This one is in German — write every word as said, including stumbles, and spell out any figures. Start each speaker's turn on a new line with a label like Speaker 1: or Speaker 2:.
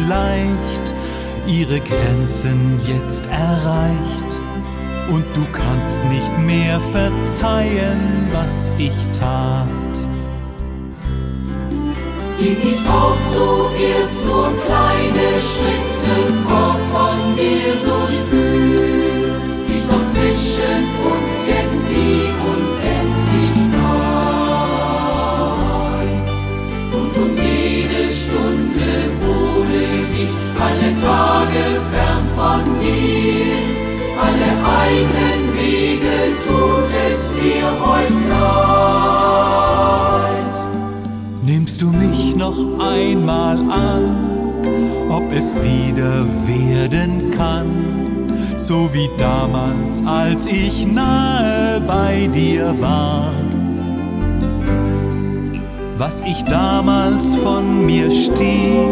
Speaker 1: vielleicht ihre Grenzen jetzt erreicht und du kannst nicht mehr verzeihen, was ich tat.
Speaker 2: Ging ich auch zuerst nur kleine Schritte fort von dir, so spür ich noch zwischen uns jetzt die Unendlichkeit. Und um jede Stunde wohne ich alle Tage fern von dir, alle eigenen Wege tut es mir heut leid.
Speaker 1: Nimmst du mich noch einmal an, ob es wieder werden kann, so wie damals, als ich nahe bei dir war? Was ich damals von mir stieß,